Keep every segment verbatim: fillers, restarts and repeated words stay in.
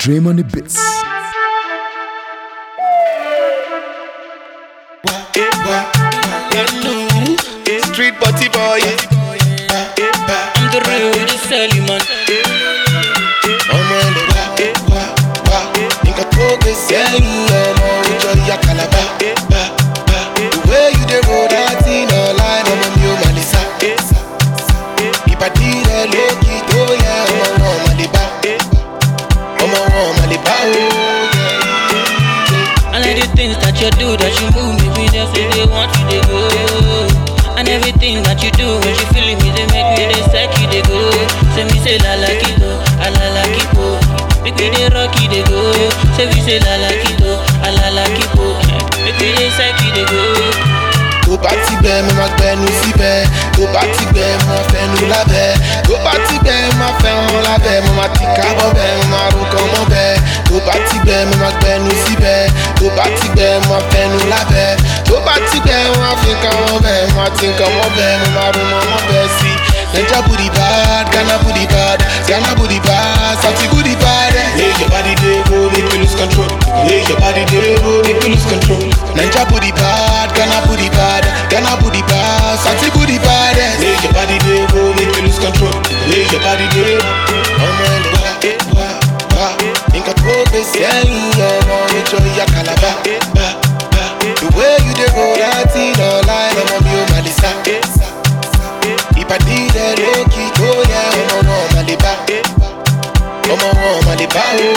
Dream on the bits. Street party boy. I'm the real, the Solomon. Ọmọ ẹlẹ wa wa wa nǹkan tó gbé sẹ́yìn ọmọ ìjọ ìyá Calabar. The way you dey roll that thing online ọmọ mi ò mà lè sá. Ìbàdí rẹ̀ lókì tó yẹ ọmọ wọn mà lè bá. Ọmọ wọn mà lè bá o. And all the things that you do, that you move me, we just say they want you to go. And everything that you do, when you feeling me, they make me they psych you they go. Say me say la la kito, a la la kipo. Make me they rocky they go. Say we say la la kito, a la la kipo. Make me they psych you they go. Tó bá ti gbẹ mo máa gbẹnu síbẹ̀. Tó bá ti gbẹ mo máa fẹnu lábẹ́. Tó bá ti gbẹ mo máa fẹ́ràn lábẹ́. Mo máa ti kábọ̀ bẹ́ẹ̀ mo máa ro kan mọ́ bẹ́ẹ̀. Tó bá ti gbẹ mo máa gbẹnu síbẹ̀. Tó bá ti gbẹ mo máa fẹnu lábẹ́. Tó bá ti gbẹ mo máa fi kan mọ́ bẹ́ẹ̀. Mo máa ti kan mọ́ bẹ́ẹ̀. Mo máa ro mọ́ bẹ́ẹ̀ sí. Naija booty bad, Ghana booty bad, Ghana booty bad, Saudi booty bad. Hey, your body dey go, make you lose control. Hey, your body dey go, make you lose control. Naija booty bad, Ghana booty bad, Ghana booty bad, Saudi booty bad. Hey, your body dey go, make you lose control. Hey, your body dey. Ọmọ ẹlẹ wa wa wa, nǹkan tó gbé sẹ́yìn ọmọ ìjọ ìyá Calabar. The way you dey roll that thing online, ọmọ mi ò mà lè sá. Ìbàdí rẹ̀ lókì tó yẹ ọmọ wọn mà lè bá. Ọmọ wọn mà lè bá o.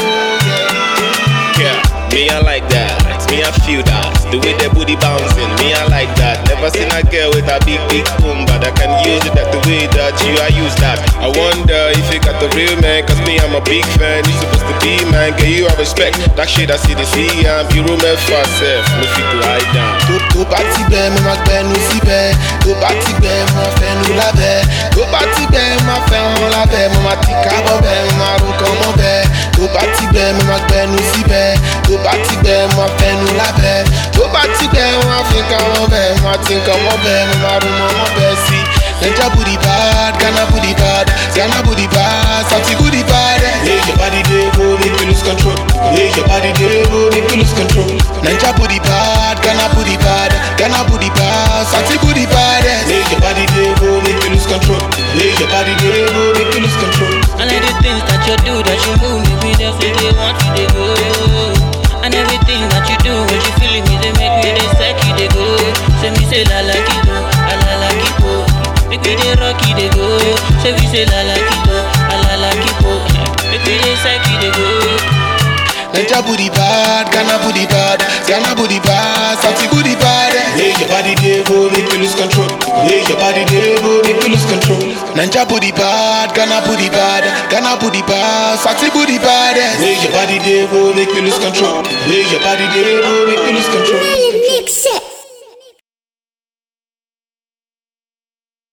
Yeah, me I like that, me I feel that. The way that booty bouncing, me I like that. Never seen a girl with a big big boom, but I can use it that the way that you I use that. I wonder if you got the real man, cause me I'm a big fan. You supposed to be man, get you I respect. That shit I see the sea and be room F self. No fit to hide down. Tó tó bá ti gbẹ mo máa gbẹnu síbẹ̀. Tó bá ti gbẹ mo máa fẹnu lábẹ́. Tó bá ti gbẹ mo máa fẹ́ràn lábẹ́. Mo máa ti kábọ̀ bẹ́ẹ̀ mo máa ro kan mọ́ bẹ́ẹ̀. Tó bá ti gbẹ mo máa gbẹnu síbẹ̀. Tó bá ti gbẹ mo máa fẹnu lábẹ́. Tó bá ti gbẹ mo máa fi kan mọ́ bẹ́ẹ̀. Mo máa ti kan mọ́ bẹ́ẹ̀. Mo máa ro mọ́ bẹ́ẹ̀ sí. Naija booty bad, Ghana booty bad, Ghana booty bad, Saudi booty bad. Hey, your body dey go, make you lose control. Hey, your body dey go, make you lose control. Naija booty bad, Ghana booty bad, Ghana booty bad, Saudi booty bad. Hey, your body dey go, make you lose control. Hey, your body dey go, make you lose control. And all the things that you do, that you move me, we just say they want you to go. And everything that you do, when you feeling me, they make me they psych you they go. Say me say la la kito, a la la kipo. Make me they rocky they go. Say we say la la kito, a la la kipo. Make me they psych you they go. Naija booty bad, Ghana booty bad, Ghana booty bad, Saudi booty bad. Hey, your body dey go, make you lose control. Hey, your body dey go, make you lose control. Naija booty bad, Ghana booty bad, Ghana booty bad, Saudi booty bad. Hey, your body dey go, make you lose control. Hey, your body dey go, make you lose control. Mix it.